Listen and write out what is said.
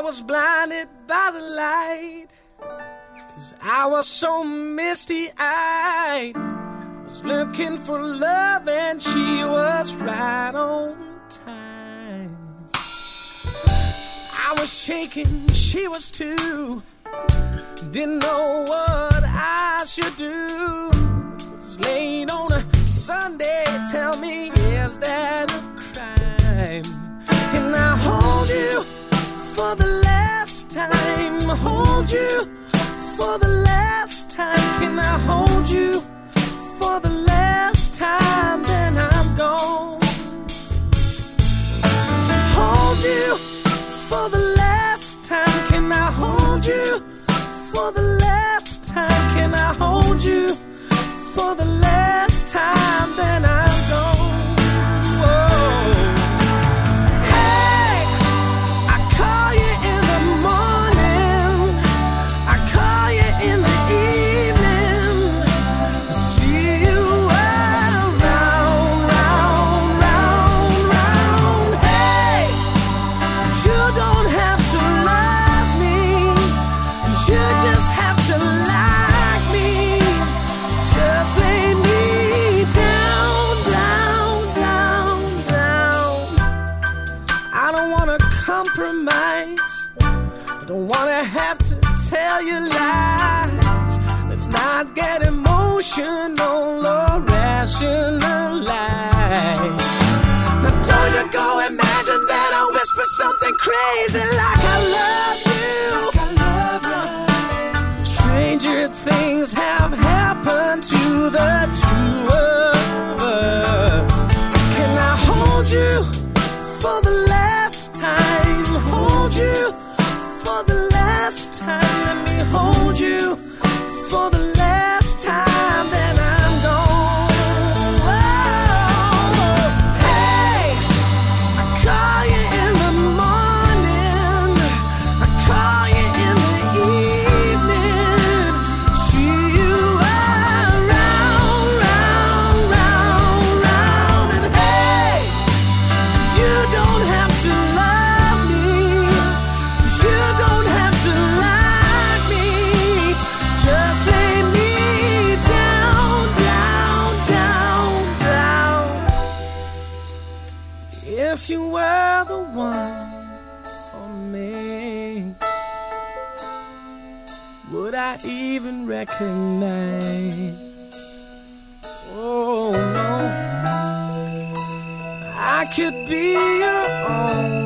was blinded by the light, 'cause I was so misty-eyed. I was looking for love and she was right on time. I was shaking, she was too. Didn't know what I should do. It was late on a Sunday, tell me, is that a crime? Can I hold you for the last time? Hold you for the last time? Can I hold you for the last time? Then I'm gone. Hold you for the last time? Can I hold you for the last time? Can I hold you for the last time? Then I'm gone. Whoa. Hey, I call you in the morning, I call you in the evening, I see you round, round, round, round. Hey, you don't have to love me, you just have to like me. Just lay me down, down, down, down. I don't wanna compromise, I don't wanna have to tell you lies. Let's not get emotional or rationalize. Now don't you go imagine that I whisper something crazy like I love you. Stranger things have happened to the two of us. Can I hold you for the last time? Hold you for the last time? Let me hold you for the last time, then I'm gone. Whoa. Hey, I call you in the morning, I call you in the evening, see you round, round, round, round. And hey, you don't have to love me, you don't have to like me. Just lay me down, down, down, down. If you were the one for me, would I even recognize? Oh no, I could be your own.